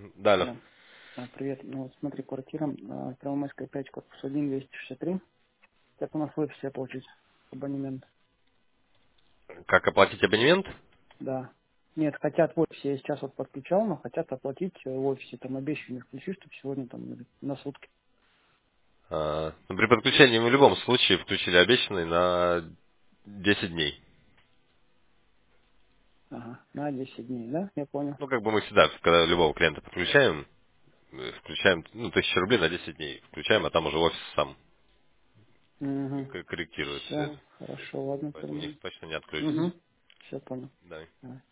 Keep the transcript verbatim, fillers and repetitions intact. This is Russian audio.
Да, алло. Да. А, привет. Ну вот смотри, квартира, а, Первомайская пять, корпус один, двести шестьдесят три. Как у нас в офисе получить абонемент? Как оплатить абонемент? Да. Нет, хотят в офисе, я сейчас вот подключал, но хотят оплатить э, в офисе, там обещанные включить, чтобы сегодня там на сутки. А, ну, при подключении мы в любом случае включили обещанный на десять дней. Ага, на десять дней, да? Я понял. Ну, как бы мы всегда, когда любого клиента подключаем, э, включаем, ну, тысячу рублей на десять дней. Включаем, а там уже офис сам Угу. к- корректирует все Все, это. хорошо, ладно, Поэтому у них понял. точно не отключится. Угу. Все понял. Да. Ага.